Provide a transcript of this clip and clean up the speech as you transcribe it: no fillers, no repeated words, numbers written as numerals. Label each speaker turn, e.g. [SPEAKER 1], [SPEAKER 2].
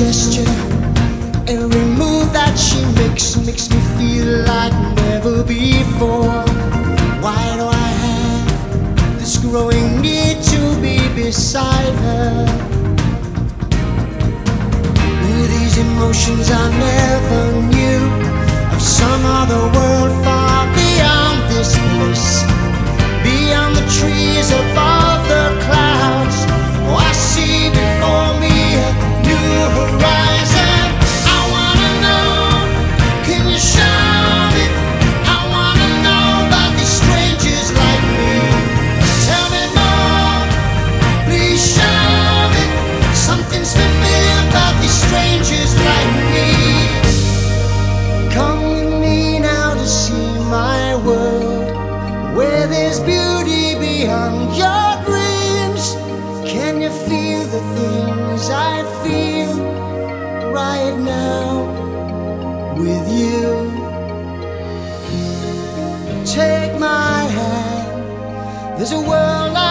[SPEAKER 1] gesture, every move that she makes me feel like never before. Why do I have this growing need to be beside her? These emotions I never knew, of some other world far beyond this bliss, beyond the trees, above the clouds. Oh, I see before me a new horizon. I wanna know, can you show me? I wanna know about these strangers like me. Tell me more, please show me. Something's familiar about these strangers like me. Come with me now to see my world, where there's beauty beyond your dreams. Can you feel the things I feel right now with you? Take my hand, there's a world